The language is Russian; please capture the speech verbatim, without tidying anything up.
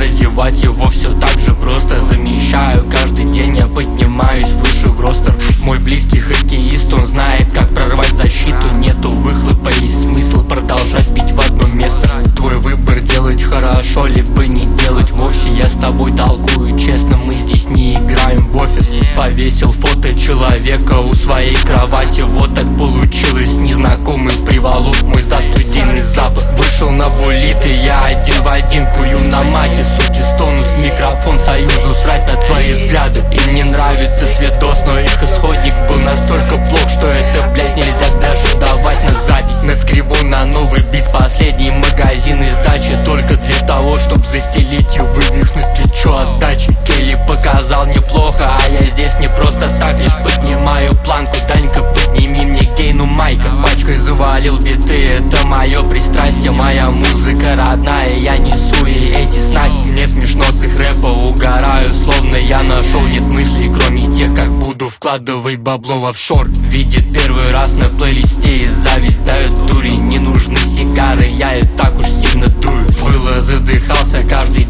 развивать его все так же просто. Замещаю каждый день, я поднимаюсь выше в ростер. Мой близкий хоккеист, он знает, как прорвать защиту. Нету выхлопа, есть смысл продолжать бить в одно место. Твой выбор делать хорошо, либо не делать вовсе. Я с тобой толкую честно, мы здесь не играем в офис. Повесил фото человека у своей кровати. Вот так получилось, незнакомый приволок мой застуденный запах. Вышел на булит, и я один в один кую на маке. Суки стонут в микрофон, союзу срать на твои взгляды. Им не нравится свидос, но их исходник был настолько плох, что это, блять, нельзя даже давать на запись. Наскребу на новый бит последний магазин из дачи, только для того, чтоб застелить и вывихнуть плечо отдачи. Келли показал неплохо, а я здесь не просто так, лишь поднимаю планку. Данька, подними мне гейну майка. Пачкой завалил биты, это мое пристрастие. Моя музыка родная, я несу ей эти снасти. Мне смешно с их рэпа, угораю, словно я нашел. Нет мыслей, кроме тех, как буду вкладывать бабло в офшор. Видит первый раз на плейлисте, и зависть дает дури. Не нужны сигары, я и так уж сильно дую. Было задыхался каждый